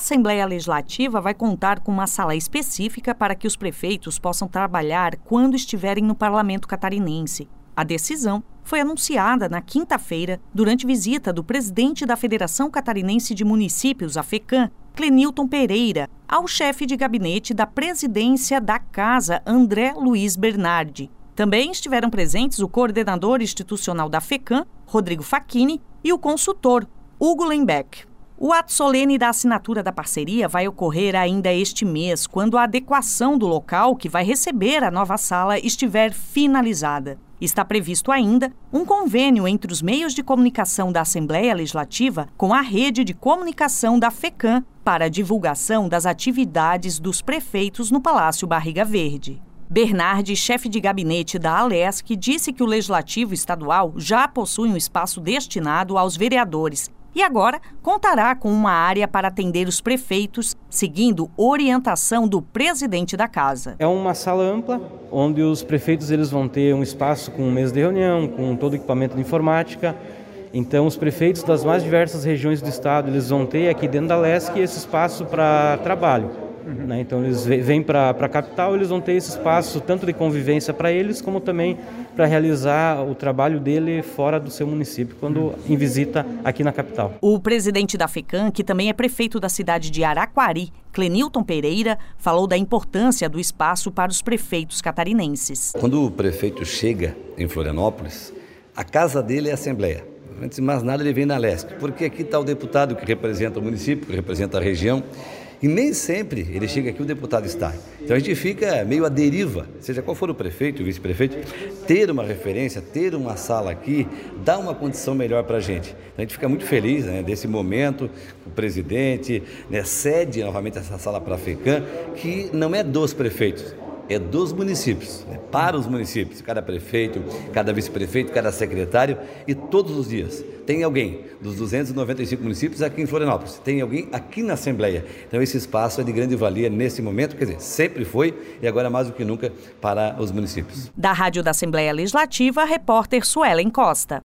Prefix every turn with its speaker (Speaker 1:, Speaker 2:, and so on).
Speaker 1: Assembleia Legislativa vai contar com uma sala específica para que os prefeitos possam trabalhar quando estiverem no Parlamento catarinense. A decisão foi anunciada na quinta-feira durante visita do presidente da Federação Catarinense de Municípios, a FECAM, Clenilton Pereira, ao chefe de gabinete da presidência da Casa, André Luiz Bernardi. Também estiveram presentes o coordenador institucional da FECAM, Rodrigo Facchini, e o consultor, Hugo Lembeck. O ato solene da assinatura da parceria vai ocorrer ainda este mês, quando a adequação do local que vai receber a nova sala estiver finalizada. Está previsto ainda um convênio entre os meios de comunicação da Assembleia Legislativa com a rede de comunicação da FECAM para a divulgação das atividades dos prefeitos no Palácio Barriga Verde. Bernardi, chefe de gabinete da Alesc, disse que o Legislativo Estadual já possui um espaço destinado aos vereadores e agora contará com uma área para atender os prefeitos, seguindo orientação do presidente da casa.
Speaker 2: É uma sala ampla, onde os prefeitos eles vão ter um espaço com mesa de reunião, com todo o equipamento de informática. Então, os prefeitos das mais diversas regiões do estado eles vão ter aqui dentro da Alesc esse espaço para trabalho. Então, eles vêm para a capital, eles vão ter esse espaço tanto de convivência para eles, como também para realizar o trabalho dele fora do seu município, quando em visita aqui na capital.
Speaker 1: O presidente da FECAM, que também é prefeito da cidade de Araquari, Clenilton Pereira, falou da importância do espaço para os prefeitos catarinenses.
Speaker 3: Quando o prefeito chega em Florianópolis, a casa dele é a Assembleia. Antes de mais nada, ele vem na Alesc, porque aqui está o deputado que representa o município, que representa a região. E nem sempre ele chega aqui, o deputado está. Então a gente fica meio à deriva, seja qual for o prefeito, o vice-prefeito, ter uma referência, ter uma sala aqui, dá uma condição melhor para a gente. Então a gente fica muito feliz desse momento, o presidente cede novamente essa sala para a FECAM, que não é dos prefeitos, é dos municípios, para os municípios, cada prefeito, cada vice-prefeito, cada secretário, e todos os dias tem alguém dos 295 municípios aqui em Florianópolis, tem alguém aqui na Assembleia. Então esse espaço é de grande valia nesse momento, quer dizer, sempre foi e agora mais do que nunca para os municípios.
Speaker 1: Da Rádio da Assembleia Legislativa, repórter Suelen Costa.